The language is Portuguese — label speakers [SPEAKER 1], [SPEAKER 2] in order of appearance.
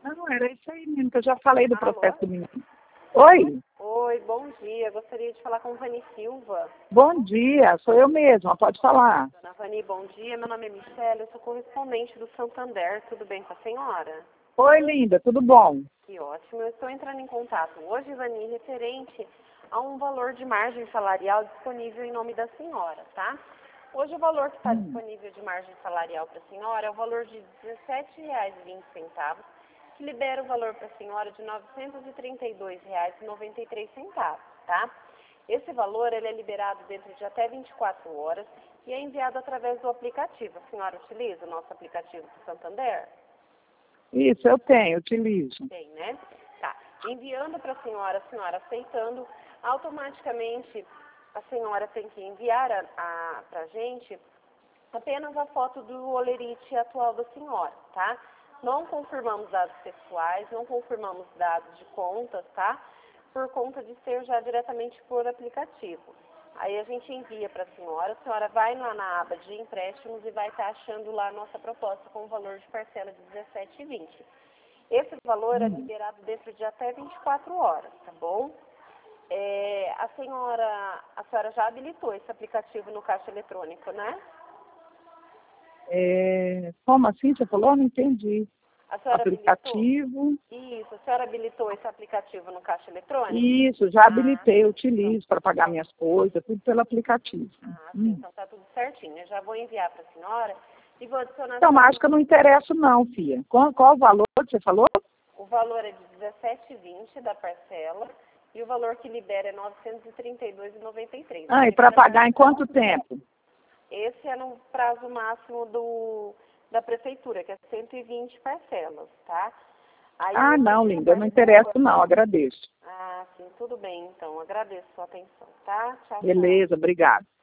[SPEAKER 1] Não, era isso aí mesmo, que eu já falei do
[SPEAKER 2] Alô?
[SPEAKER 1] processo do menino. Oi,
[SPEAKER 2] Oi, bom dia. Gostaria de falar com Vani Silva.
[SPEAKER 1] bom dia, sou eu mesma, pode falar.
[SPEAKER 2] Dona Vani, bom dia. Meu nome é Michelle, eu sou correspondente do Santander. Tudo bem com a senhora?
[SPEAKER 1] Oi, linda, tudo bom?
[SPEAKER 2] Que ótimo. Eu estou entrando em contato hoje, Vani, referente a um valor de margem salarial disponível em nome da senhora, tá? Hoje o valor que está disponível de margem salarial para a senhora é o valor de R$ 17,20, que libera o valor para a senhora de R$ 932,93, tá? Esse valor ele é liberado dentro de até 24 horas e é enviado através do aplicativo. A senhora utiliza o nosso aplicativo do Santander?
[SPEAKER 1] Isso, eu tenho, utilizo.
[SPEAKER 2] Tem, né? Tá. Enviando para a senhora aceitando, automaticamente a senhora tem que enviar para a gente apenas a foto do holerite atual da senhora, tá? Não confirmamos dados pessoais, não confirmamos dados de contas, tá? Por conta de ser já diretamente por aplicativo. Aí a gente envia para a senhora vai lá na aba de empréstimos e vai estar achando lá a nossa proposta com o valor de parcela de R$ 17,20. Esse valor é liberado dentro de até 24 horas, tá bom? A senhora já habilitou esse aplicativo no caixa eletrônico, né?
[SPEAKER 1] Como assim? Você falou? Não entendi.
[SPEAKER 2] A senhora
[SPEAKER 1] Aplicativo.
[SPEAKER 2] habilitou? Isso, a senhora habilitou esse aplicativo no caixa eletrônico?
[SPEAKER 1] Isso, já habilitei, eu utilizo para pagar minhas coisas, tudo pelo aplicativo.
[SPEAKER 2] Sim, então tá tudo certinho. Eu já vou enviar para a senhora e vou adicionar...
[SPEAKER 1] Então, acho que eu não interesso não, filha. Qual o valor que você falou?
[SPEAKER 2] O valor é de R$ 17,20 da parcela e o valor que libera é R$ 932,93.
[SPEAKER 1] E para pagar em quanto tempo?
[SPEAKER 2] Esse é no prazo máximo da prefeitura, que é 120 parcelas, tá? Aí
[SPEAKER 1] Não, linda, eu não interesso não, agradeço.
[SPEAKER 2] Sim, tudo bem, então. Agradeço a sua atenção, tá? Tchau, tchau.
[SPEAKER 1] Beleza, obrigada.